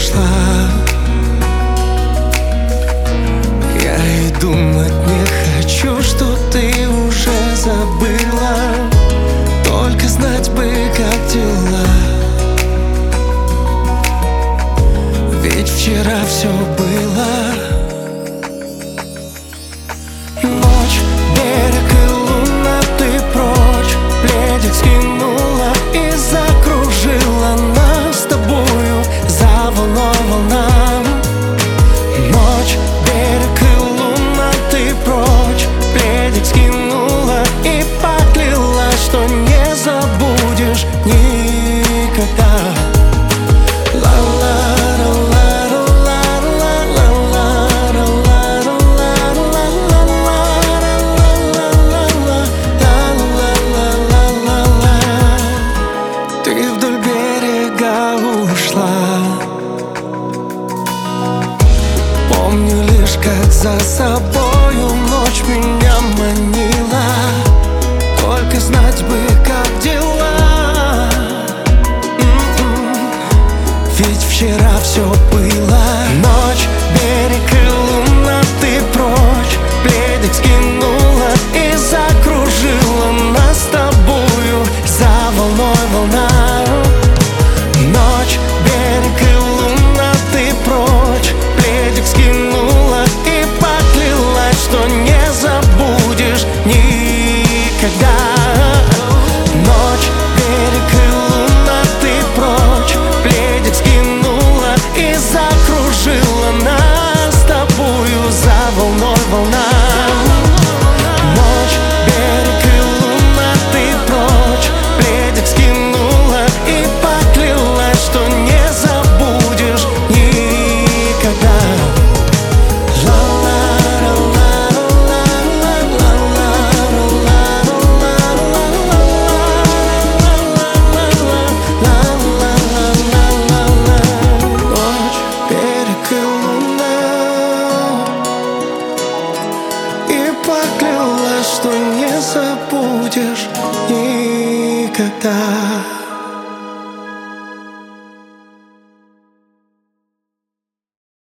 ушла. Я и думать не хочу, что ты уже забыла. Только знать бы, как дела. Ведь вчера все было. Ночь, берег и луна, ты прочь. Пледик скинула и закружила нас с тобою за волной волнам. Ночь, берег и луна, ты прочь. Пледик скинула и поклялась, что не забудешь никогда. Помню лишь, как за собою ночь меня манила. Только знать бы, как дела. Ведь вчера все было. Ночь, берег и луна, ты прочь. Пледик скинула и закружила нас с тобою за волной волна. Ночь, берег и луна, ты прочь. Пледик скинула и поклялась, что не забудешь никогда. Ночь, берег и луна, ты прочь. Пледик скинула и закружила нас с тобою за волной волна. Ночь, берег и луна, ты прочь. Пледик скинула и поклялась, что не забудешь никогда. Ночь, берег и луна, и поклялась, что не забудешь никогда.